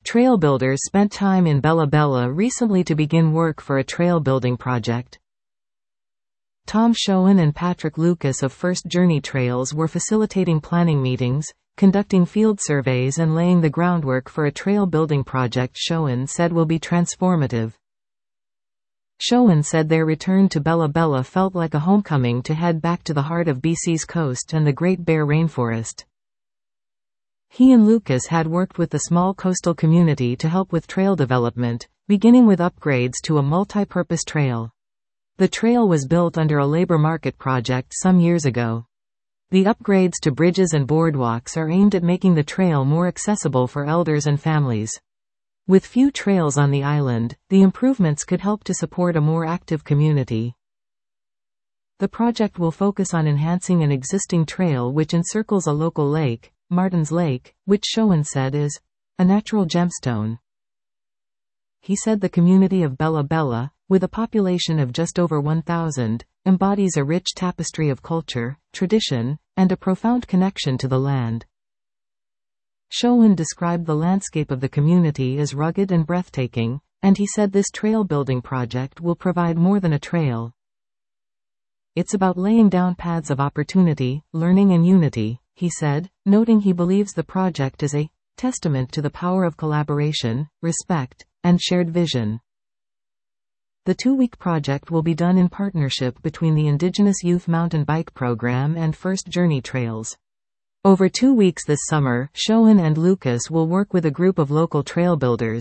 Trail builders spent time in Bella Bella recently to begin work for a trail building project. Tom Schoen and Patrick Lucas of First Journey Trails were facilitating planning meetings, conducting field surveys and laying the groundwork for a trail building project Schoen said will be transformative. Schoen said their return to Bella Bella felt like a homecoming to head back to the heart of BC's coast and the Great Bear Rainforest. He and Lucas had worked with the small coastal community to help with trail development, beginning with upgrades to a multi-purpose trail. The trail was built under a labor market project some years ago. The upgrades to bridges and boardwalks are aimed at making the trail more accessible for elders and families. With few trails on the island, the improvements could help to support a more active community. The project will focus on enhancing an existing trail which encircles a local lake, Martin's Lake, which Schoen said is a natural gemstone. He said the community of Bella Bella, with a population of just over 1,000, embodies a rich tapestry of culture, tradition, and a profound connection to the land. Schoen described the landscape of the community as rugged and breathtaking, and he said this trail building project will provide more than a trail. It's about laying down paths of opportunity, learning and unity, he said, noting he believes the project is a testament to the power of collaboration, respect, and shared vision. The 2-week project will be done in partnership between the Indigenous Youth Mountain Bike Program and First Journey Trails. Over 2 weeks this summer, Schoen and Lucas will work with a group of local trail builders.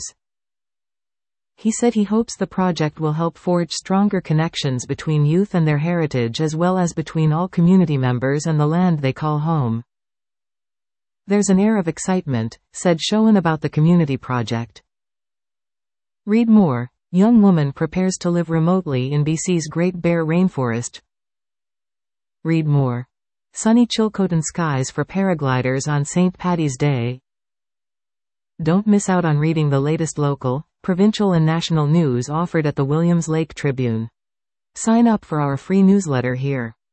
He said he hopes the project will help forge stronger connections between youth and their heritage as well as between all community members and the land they call home. There's an air of excitement, said Schoen about the community project. Read more. Young woman prepares to live remotely in BC's Great Bear Rainforest. Read more. Sunny Chilcotin skies for paragliders on St. Paddy's Day. Don't miss out on reading the latest local, provincial and national news offered at the Williams Lake Tribune. Sign up for our free newsletter here.